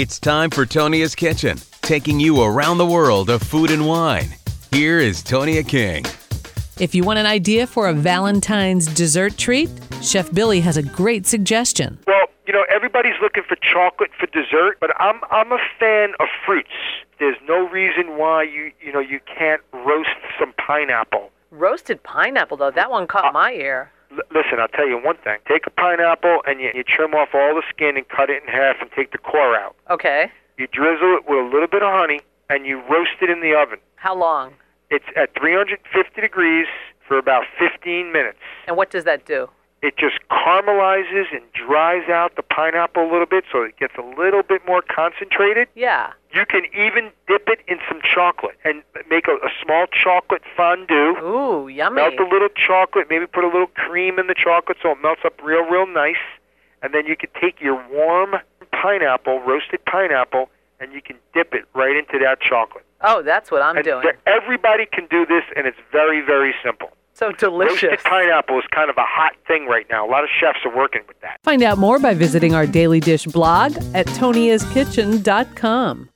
It's time for Tonia's Kitchen, taking you around the world of food and wine. Here is Tonia King. If you want an idea for a Valentine's dessert treat, Chef Billy has a great suggestion. Well, everybody's looking for chocolate for dessert, but I'm a fan of fruits. There's no reason why you can't roast some pineapple. Roasted pineapple, though, that one caught my ear. Listen, I'll tell you one thing. Take a pineapple and you trim off all the skin and cut it in half and take the core out. Okay. You drizzle it with a little bit of honey and you roast it in the oven. How long? It's at 350 degrees for about 15 minutes. And what does that do? It just caramelizes and dries out the pineapple a little bit so it gets a little bit more concentrated. Yeah. You can even dip it in some chocolate and make a small chocolate fondue. Ooh, yummy. Melt a little chocolate, maybe put a little cream in the chocolate so it melts up real nice. And then you can take your warm pineapple, roasted pineapple, and you can dip it right into that chocolate. Oh, that's what I'm doing. Everybody can do this, and it's very, very simple. So delicious. Roasted pineapple is kind of a hot thing right now. A lot of chefs are working with that. Find out more by visiting our Daily Dish blog at toniaskitchen.com.